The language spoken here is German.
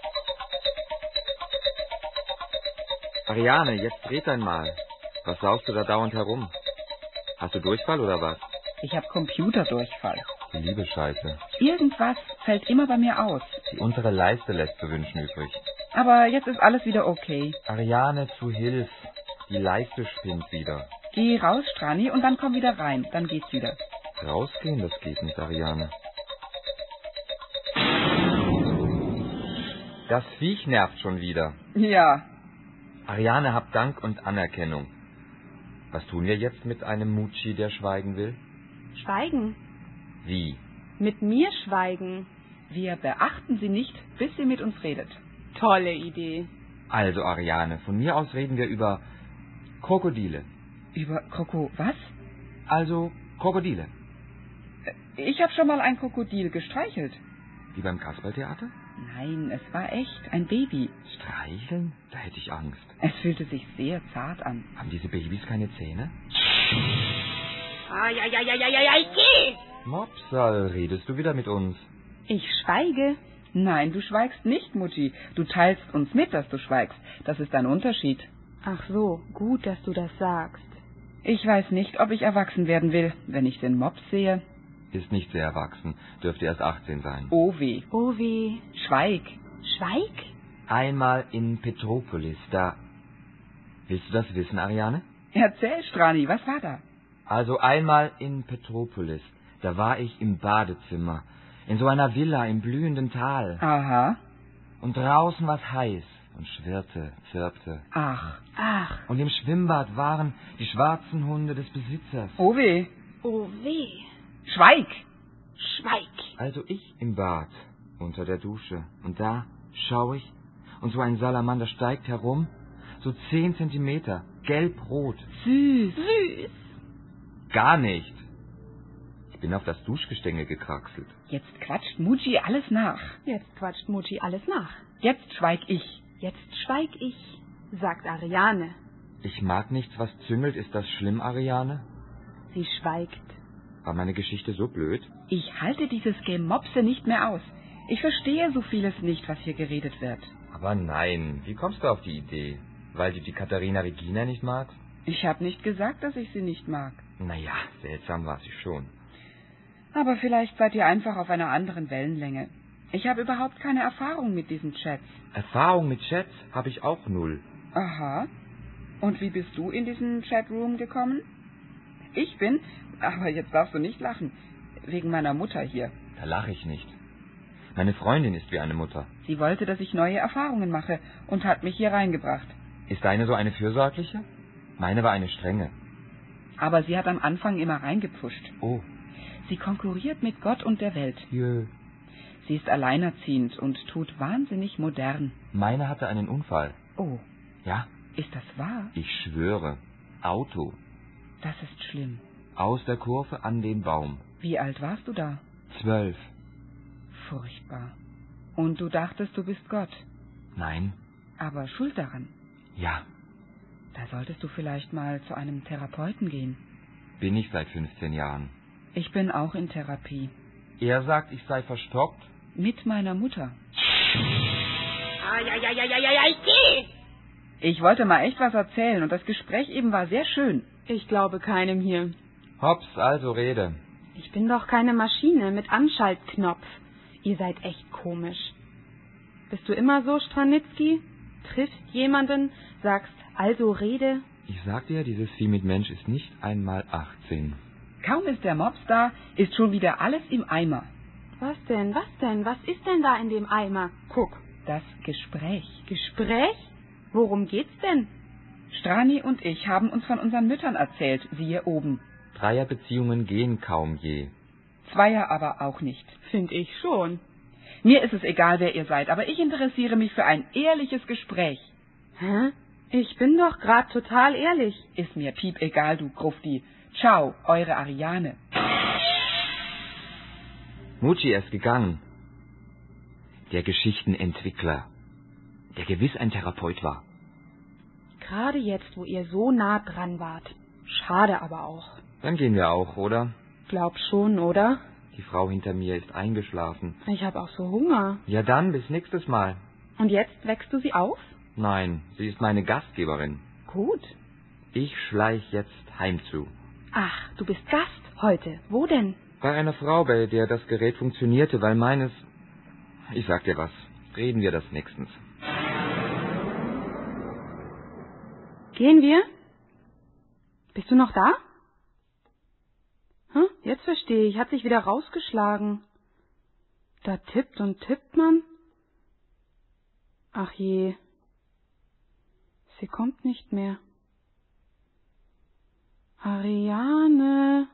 Ariane, jetzt red einmal. Was saust du da dauernd herum? Hast du Durchfall oder was? Ich habe Computerdurchfall. Die liebe Scheiße. Irgendwas fällt immer bei mir aus. Die untere Leiste lässt zu wünschen übrig. Aber jetzt ist alles wieder okay. Ariane, zu Hilf. Die Leiste spinnt wieder. Geh raus, Strani, und dann komm wieder rein. Dann geht's wieder. Rausgehen, das geht nicht, Ariane. Das Viech nervt schon wieder. Ja. Ariane, hab Dank und Anerkennung. Was tun wir jetzt mit einem Mucci, der schweigen will? Schweigen? Wie? Mit mir schweigen? Wir beachten sie nicht, bis sie mit uns redet. Tolle Idee. Also, Ariane, von mir aus reden wir über Krokodile. Über was? Also, Krokodile. Ich habe schon mal ein Krokodil gestreichelt. Wie beim Kasperltheater? Nein, es war echt, ein Baby. Streicheln? Da hätte ich Angst. Es fühlte sich sehr zart an. Haben diese Babys keine Zähne? Geh! Mopsal, redest du wieder mit uns? Ich schweige. Nein, du schweigst nicht, Mutti. Du teilst uns mit, dass du schweigst. Das ist ein Unterschied. Ach so, gut, dass du das sagst. Ich weiß nicht, ob ich erwachsen werden will, wenn ich den Mops sehe. Ist nicht sehr erwachsen, dürfte erst 18 sein. Oh weh. Oh weh. Schweig. Schweig? Einmal in Petropolis, da... Willst du das wissen, Ariane? Erzähl, Strani, was war da? Also einmal in Petropolis, da war ich im Badezimmer, in so einer Villa im blühenden Tal. Aha. Und draußen war's heiß und schwirrte, zirpte. Ach. Und im Schwimmbad waren die schwarzen Hunde des Besitzers. Oh weh. Oh weh. Schweig. Schweig. Also ich im Bad, unter der Dusche. Und da schaue ich, und so ein Salamander steigt herum, so 10 Zentimeter, gelb-rot. Süß. Süß. Gar nicht. Ich bin auf das Duschgestänge gekraxelt. Jetzt quatscht Muji alles nach. Jetzt quatscht Mutti alles nach. Jetzt schweig ich. Jetzt schweig ich, sagt Ariane. Ich mag nichts, was züngelt. Ist das schlimm, Ariane? Sie schweigt. War meine Geschichte so blöd? Ich halte dieses Gemopse nicht mehr aus. Ich verstehe so vieles nicht, was hier geredet wird. Aber nein, wie kommst du auf die Idee? Weil du die Katharina Regina nicht magst? Ich habe nicht gesagt, dass ich sie nicht mag. Naja, seltsam war sie schon. Aber vielleicht seid ihr einfach auf einer anderen Wellenlänge. Ich habe überhaupt keine Erfahrung mit diesen Chats. Erfahrung mit Chats habe ich auch 0. Aha. Und wie bist du in diesen Chatroom gekommen? Ich bin, aber jetzt darfst du nicht lachen, wegen meiner Mutter hier. Da lache ich nicht. Meine Freundin ist wie eine Mutter. Sie wollte, dass ich neue Erfahrungen mache und hat mich hier reingebracht. Ist deine so eine fürsorgliche? Meine war eine strenge. Aber sie hat am Anfang immer reingepfuscht. Oh. Sie konkurriert mit Gott und der Welt. Jö. Sie ist alleinerziehend und tut wahnsinnig modern. Meine hatte einen Unfall. Oh, Ja, ist das wahr? ich schwöre. Auto. Das ist schlimm. Aus der Kurve an den Baum. Wie alt warst du da? 12. Furchtbar. Und du dachtest, du bist Gott. Nein. Aber schuld daran. Ja, Da solltest du vielleicht mal zu einem Therapeuten gehen. bin ich seit 15 Jahren. Ich bin auch in Therapie. Er sagt, ich sei verstockt. Mit meiner Mutter. Geh! Ich wollte mal echt was erzählen und das Gespräch eben war sehr schön. Ich glaube keinem hier. Hops, also rede. Ich bin doch keine Maschine mit Anschaltknopf. Ihr seid echt komisch. Bist du immer so, Stranitzky? Triffst jemanden, sagst, also rede? Ich sag dir, dieses Vieh mit Mensch ist nicht einmal 18. Kaum ist der Mops da, ist schon wieder alles im Eimer. Was denn, was denn? Was ist denn da in dem Eimer? Guck, das Gespräch. Gespräch? Worum geht's denn? Strani und ich haben uns von unseren Müttern erzählt, siehe oben. Dreierbeziehungen gehen kaum je. Zweier aber auch nicht. Find ich schon. Mir ist es egal, wer ihr seid, aber ich interessiere mich für ein ehrliches Gespräch. Hä? Ich bin doch grad total ehrlich. Ist mir piep egal, du Grufti. Ciao, eure Ariane. Mucci ist gegangen. Der Geschichtenentwickler, der gewiss ein Therapeut war. Gerade jetzt, wo ihr so nah dran wart. Schade aber auch. Dann gehen wir auch, oder? Glaub schon, oder? Die Frau hinter mir ist eingeschlafen. Ich hab auch so Hunger. Ja dann, bis nächstes Mal. Und jetzt wächst du sie auf? Nein, sie ist meine Gastgeberin. Gut. Ich schleich jetzt heim zu. Ach, du bist Gast heute. Wo denn? Bei einer Frau, bei der das Gerät funktionierte, weil meines... Ich sag dir was, reden wir das nächstens. Gehen wir? Bist du noch da? Jetzt verstehe ich. Hat sich wieder rausgeschlagen. Da tippt und tippt man. Ach je. Sie kommt nicht mehr. Ariane.